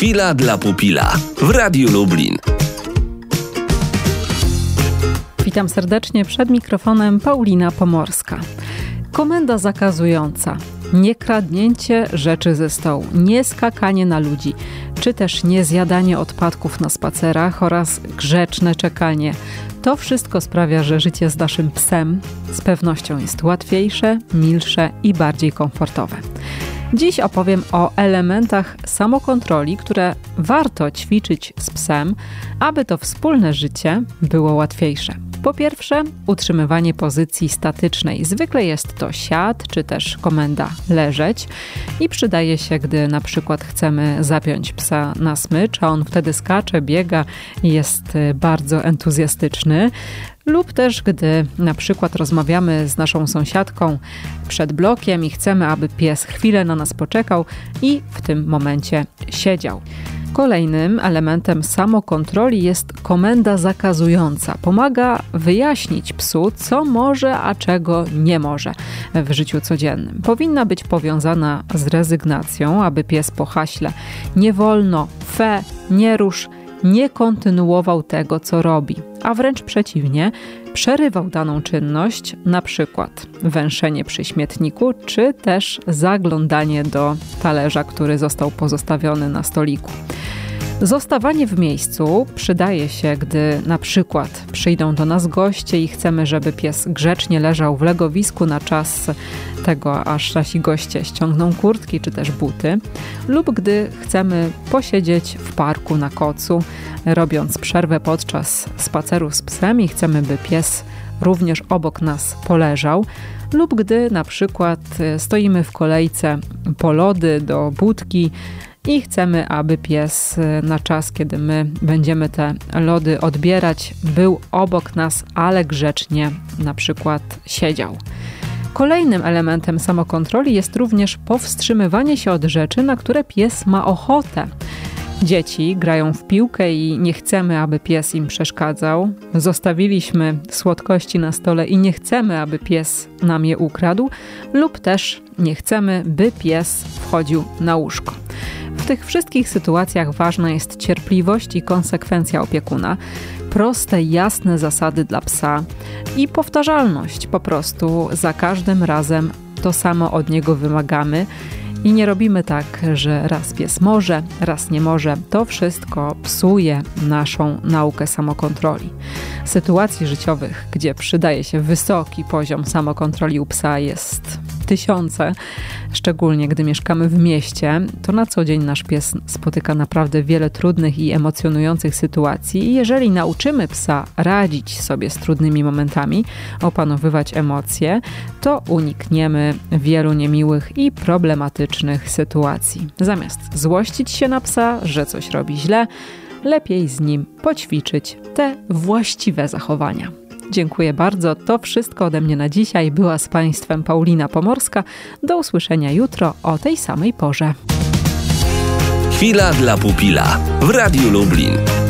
Chwila dla pupila w Radiu Lublin. Witam serdecznie, przed mikrofonem Paulina Pomorska. Komenda zakazująca. Nie kradnięcie rzeczy ze stołu, nie skakanie na ludzi, czy też nie zjadanie odpadków na spacerach oraz grzeczne czekanie. To wszystko sprawia, że życie z naszym psem z pewnością jest łatwiejsze, milsze i bardziej komfortowe. Dziś opowiem o elementach samokontroli, które warto ćwiczyć z psem, aby to wspólne życie było łatwiejsze. Po pierwsze, utrzymywanie pozycji statycznej. Zwykle jest to siad, czy też komenda leżeć i przydaje się, gdy na przykład chcemy zapiąć psa na smycz, a on wtedy skacze, biega i jest bardzo entuzjastyczny. Lub też, gdy na przykład rozmawiamy z naszą sąsiadką przed blokiem i chcemy, aby pies chwilę na nas poczekał i w tym momencie siedział. Kolejnym elementem samokontroli jest komenda zakazująca. Pomaga wyjaśnić psu, co może, a czego nie może w życiu codziennym. Powinna być powiązana z rezygnacją, aby pies po haśle nie wolno, fe, nie rusz, nie kontynuował tego, co robi, a wręcz przeciwnie, przerywał daną czynność, na przykład węszenie przy śmietniku, czy też zaglądanie do talerza, który został pozostawiony na stoliku. Zostawanie w miejscu przydaje się, gdy na przykład przyjdą do nas goście i chcemy, żeby pies grzecznie leżał w legowisku na czas tego, aż nasi goście ściągną kurtki czy też buty, lub gdy chcemy posiedzieć w parku na kocu, robiąc przerwę podczas spaceru z psem i chcemy, by pies również obok nas poleżał, lub gdy na przykład stoimy w kolejce po lody do budki i chcemy, aby pies na czas, kiedy my będziemy te lody odbierać, był obok nas, ale grzecznie na przykład siedział. Kolejnym elementem samokontroli jest również powstrzymywanie się od rzeczy, na które pies ma ochotę. Dzieci grają w piłkę i nie chcemy, aby pies im przeszkadzał. Zostawiliśmy słodkości na stole i nie chcemy, aby pies nam je ukradł, lub też nie chcemy, by pies wchodził na łóżko. W tych wszystkich sytuacjach ważna jest cierpliwość i konsekwencja opiekuna, proste, jasne zasady dla psa i powtarzalność. Po prostu za każdym razem to samo od niego wymagamy i nie robimy tak, że raz pies może, raz nie może. To wszystko psuje naszą naukę samokontroli. Sytuacji życiowych, gdzie przydaje się wysoki poziom samokontroli u psa, jest tysiące, szczególnie gdy mieszkamy w mieście, to na co dzień nasz pies spotyka naprawdę wiele trudnych i emocjonujących sytuacji i jeżeli nauczymy psa radzić sobie z trudnymi momentami, opanowywać emocje, to unikniemy wielu niemiłych i problematycznych sytuacji. Zamiast złościć się na psa, że coś robi źle, lepiej z nim poćwiczyć te właściwe zachowania. Dziękuję bardzo. To wszystko ode mnie na dzisiaj. Była z Państwem Paulina Pomorska. Do usłyszenia jutro o tej samej porze. Chwila dla pupila w Radiu Lublin.